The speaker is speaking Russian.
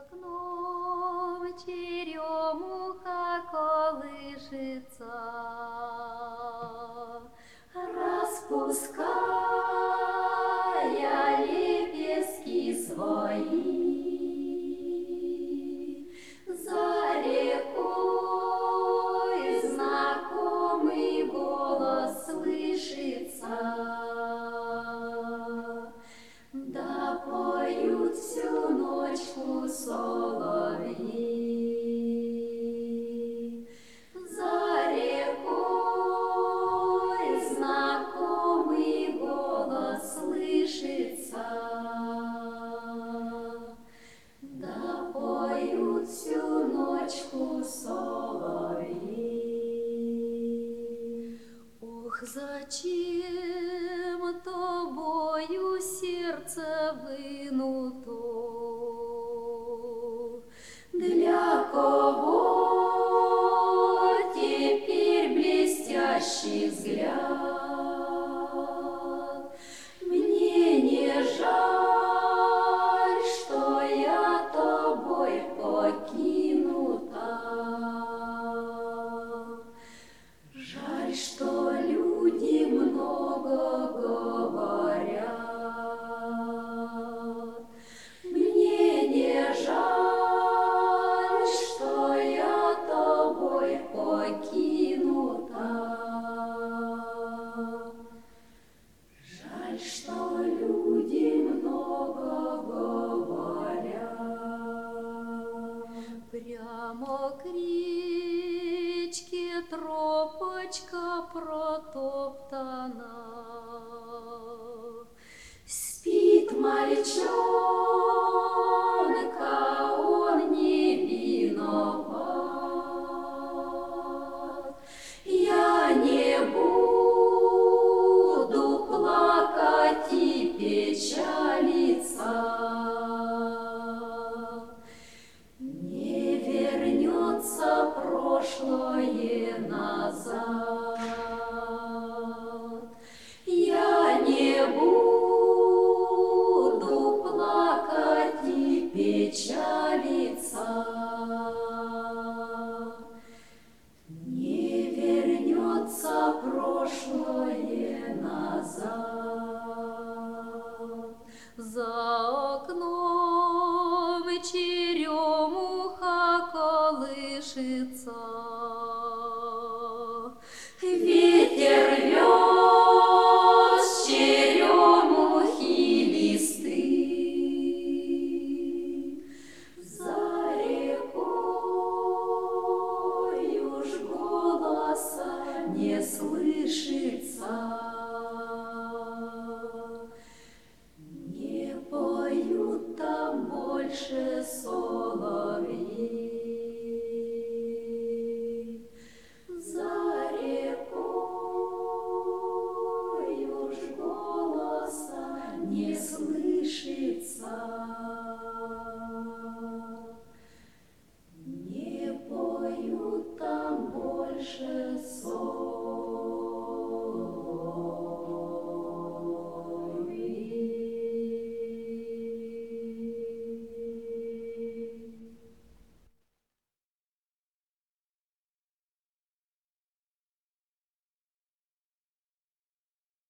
окном черемуха колышется, распуская лепестки свои. За рекой знакомый голос слышится, да поют всю ночку соловьи. За рекой знакомый голос слышится, да поют всю ночку соловьи. Ох, зачем тобою сердце вынуто? Для кого теперь блестящий взгляд? Мне не жаль, что я тобой покинута. Жаль, что люди много говорят. Мне не жаль, что я тобой покинута. Жаль, что люди много говорят. Прямо к речке тропочка протоптана. Спит мальчонка, он не виноват. Я не буду плакать и печалиться. Не вернется прошлое назад. Я не буду плакать и печалиться. Не вернется прошлое назад. За окном черемуха колышется, ветер рвет с черемухи листы. За рекой уж голоса не слышится. Не поют там больше соловьи. За рекой уж голоса не слышится.